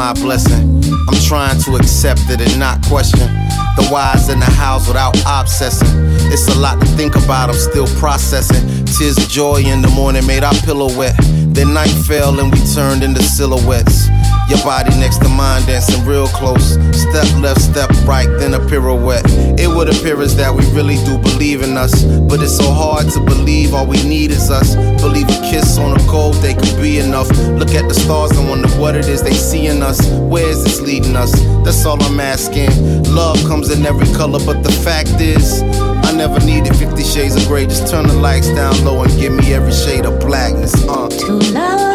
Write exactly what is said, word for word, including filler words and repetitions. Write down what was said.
my blessing. I'm trying to accept it and not question the whys in the hows without obsessing. It's a lot to think about, I'm still processing. Tears of joy in the morning made our pillow wet. Then night fell and we turned into silhouettes. Your body next to mine dancing real close. Step left, step right, then a pirouette. It would appear as that we really do believe in us, but it's so hard to believe all we need is us. Believe a kiss on a cold day could be enough. Look at the stars and wonder what it is they see in us. Where is this leading us? That's all I'm asking. Love comes in every color, but the fact is I never needed fifty shades of gray. Just turn the lights down low and give me every shade of blackness. Uh. To love